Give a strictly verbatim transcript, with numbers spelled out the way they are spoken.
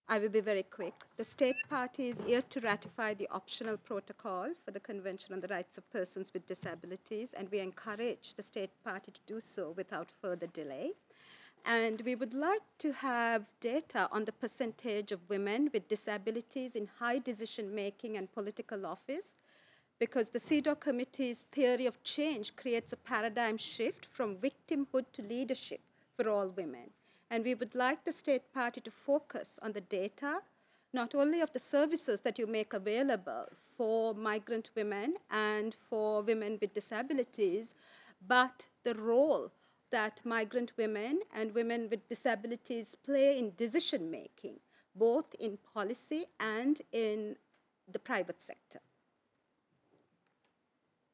I will be very quick. The state party is here to ratify the optional protocol for the Convention on the Rights of Persons with Disabilities, and we encourage the state party to do so without further delay. And we would like to have data on the percentage of women with disabilities in high decision making and political office, because the C E D A W Committee's theory of change creates a paradigm shift from victimhood to leadership for all women. And we would like the state party to focus on the data, not only of the services that you make available for migrant women and for women with disabilities, but the role that migrant women and women with disabilities play in decision making, both in policy and in the private sector.